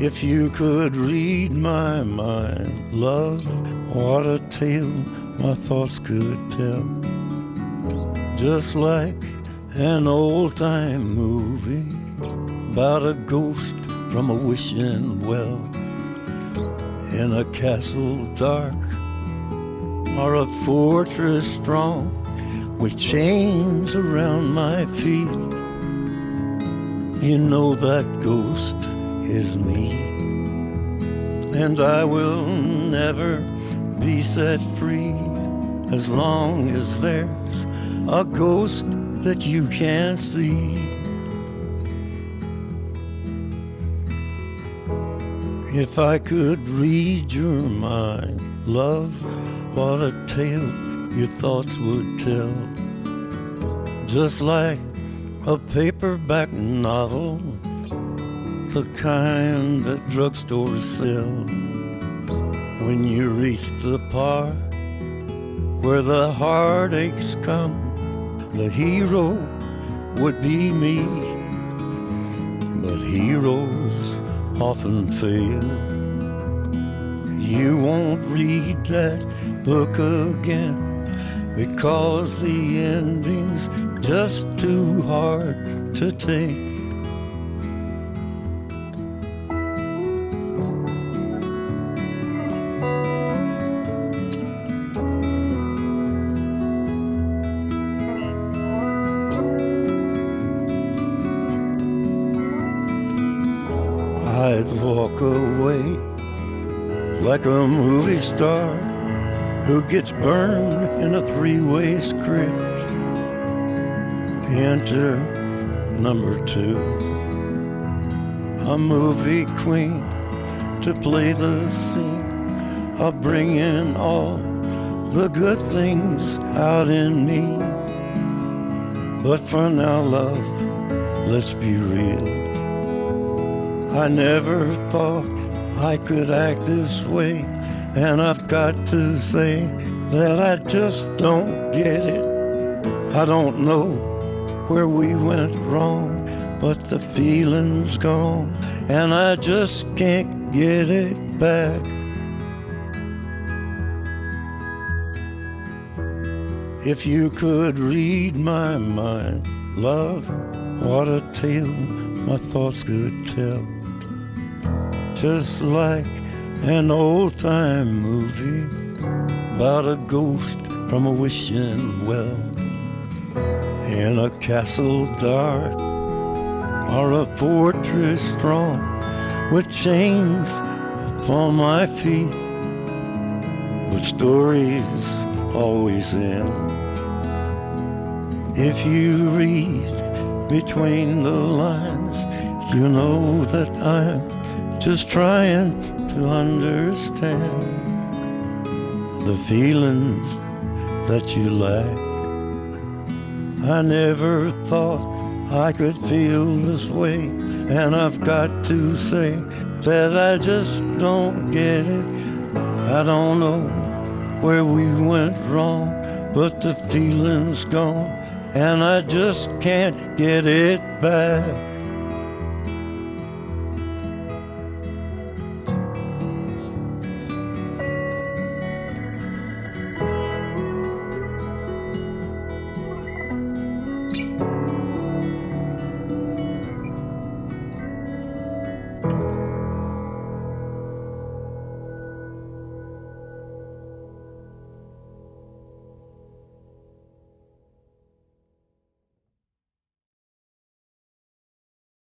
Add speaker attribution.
Speaker 1: If you could read my mind, love, what a tale my thoughts could tell. Just like an old-time movie about a ghost from a wishing well, in a castle dark or a fortress strong with chains around my feet. You know that ghost is me, and I will never be set free as long as there's a ghost that you can't see. If I could read your mind, love, what a tale your thoughts would tell. Just like a paperback novel, the kind that drugstores sell. When you reach the part where the heartaches come, the hero would be me. But heroes often fail. You won't read that book again because the ending's just too hard to take. I'd walk away like a movie star who gets burned in a three-way script. Enter number 2, a movie queen to play the scene of bringing all the good things out in me. But for now, love, let's be real. I never thought I could act this way, and I've got to say that I just don't get it. I don't know where we went wrong, but the feeling's gone, and I just can't get it back. If you could read my mind, love, what a tale my thoughts could tell. Just like an old-time movie about a ghost from a wishing well, in a castle dark or a fortress strong with chains upon my feet. But stories always end if you read between the lines. You know that I'm just trying to understand the feelings that you lack. I never thought I could feel this way, and I've got to say that I just don't get it. I don't know where we went wrong, but the feeling's gone, and I just can't get it back.